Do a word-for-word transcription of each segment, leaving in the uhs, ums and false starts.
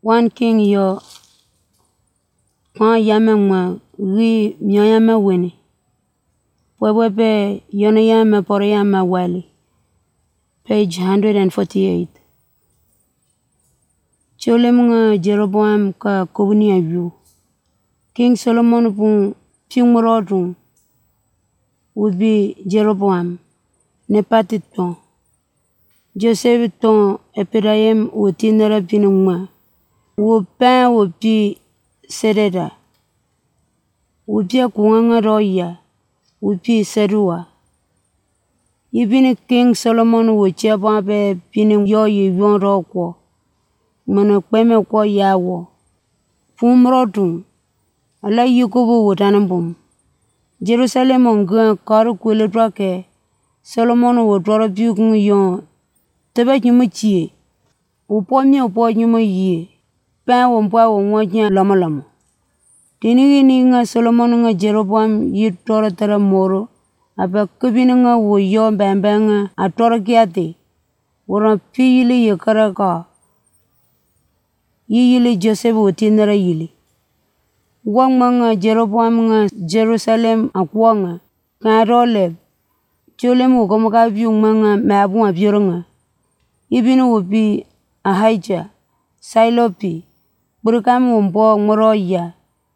One king yo kwa yame mwa ri myo yame weni. Webebe yono yame poro yame wali. Page one forty-eight. Chole mga Jeroboam ka kubuni ayu. King Solomon pun pingmorodun would be Jeroboam. Nepatit ton. Joseph ton Ephraim wotinera pinungma. Wo pen wo pi Sereda. Wo pi kuanga roya. Wo pi Serua. Ibini King Solomon wo cheba be pining yo yon roko. Mana kweme kwa yawo. Pumrodun. Ala yukubu wotanambum. Jerusalem ongun karu kwele drake. Solomon wo dwara biukung yon. Tebe nyumu chie. Upo mi upo nyumu yie. Pen wo mpa wo mwajnya lama lama. Tinigi ni nga Solomon nga Jeroboam yi dwara tara moro. Aba kubini nga wo yon bambe nga atwara kiate. Woran pi yili yekara ka. Yi yili Joseph wo tinera yili. Wang nga Jeroboam nga Jerusalem akwa nga. Kanroleb. Chole mo komoka biung nga mabu abioro nga. Ibini wo bi Ahijah. Sailopi. Burukam wo mbo ngoroya.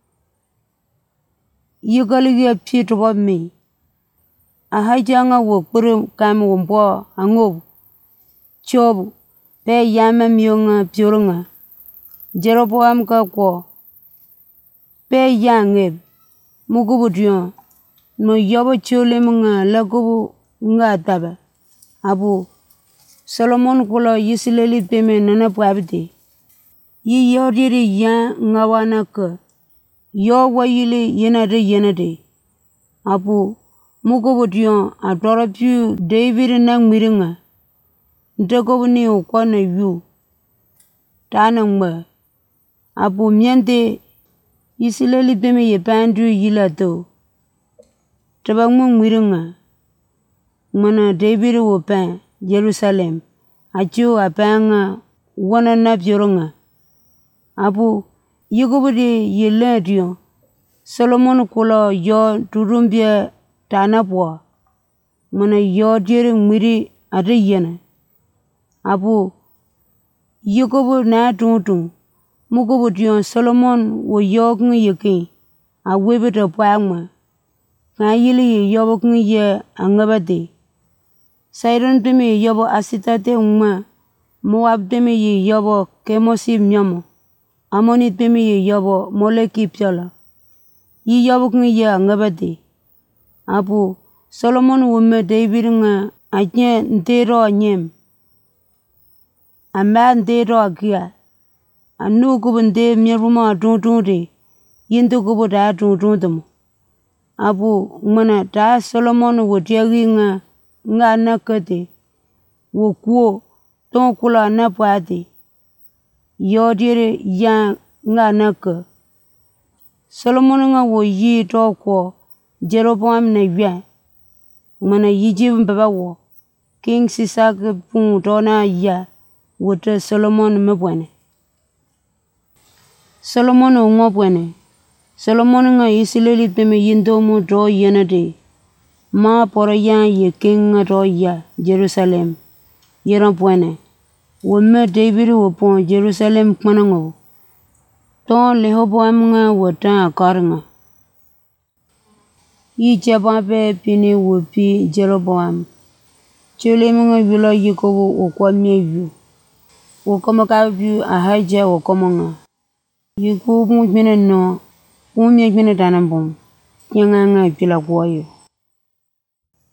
Yugali ya pi toba mi. Ahijah nga wo burukam wo mbo angob. Chobu. Pe yame miyo nga bioro nga. Jeroboam ka kwa. Pe yangeb. Mugubu diyon. No yobo chole mga lagubu nga taba. Abu. Solomon kula yisileli peme nana puabite. Yi yodiri ya nga wana ka. Yo wa yili yenade yenade. Abu. Mugubu diyon atwara piu David na miringa. Ntakobu ni ukwa na yu. Tana mba. Abu miente. Yisileli peme ye pandu yila to. Tabang mo miringa. Mana David wo pen. Jerusalem. Achu apanga wana na bioronga. Abu yugubudi yile diyo. Solomon kula yo turumbia tanapwa. Mana yo diri mwiri adi yana. Abu yugubu na tungtung. Mugubu diyo Solomon wo yo kung yuki. Awebita pangma. Nga yili yobo kung ye angabati. Sairon pimi yobo asitate umma. Moab pimi yobo kemosi mnyomo. Amonit pimi yobo moleki piola. Yi yobo kung ye angabati. Abu Solomon wume David nga ajne ntero nyem. Amba ntero akia. Anu kubu nte mieruma tungtungte. Yintu kubu taa tungtungtemu. Abu mana taa Solomon wotiagi nga. Nga nakate. Wokuo. Ton kula napate. Yodire yang nga naka. Solomon nga wo yi toko. Jeroboam na yuan. Mana yijib mbaba wo. King Sisak pung tona ya. Wote Solomon mbwane. Solomon o mbwane. Solomon nga isileli peme yindo mo do yenade. Ma poro yang ye king nga do ya. Jerusalem. Yeron pwane. Wome David wopon Jerusalem kmanango. Ton Rehoboam nga wotan akar nga. Yi jeba pe pini wopi Jeroboam. Chole mga yula yikobo wakwa mye yu. Wakoma ka view Ahijah wakoma nga. Yikobo mwenye no. Umye mwenye tanambom. Yang nga pila kwa yu.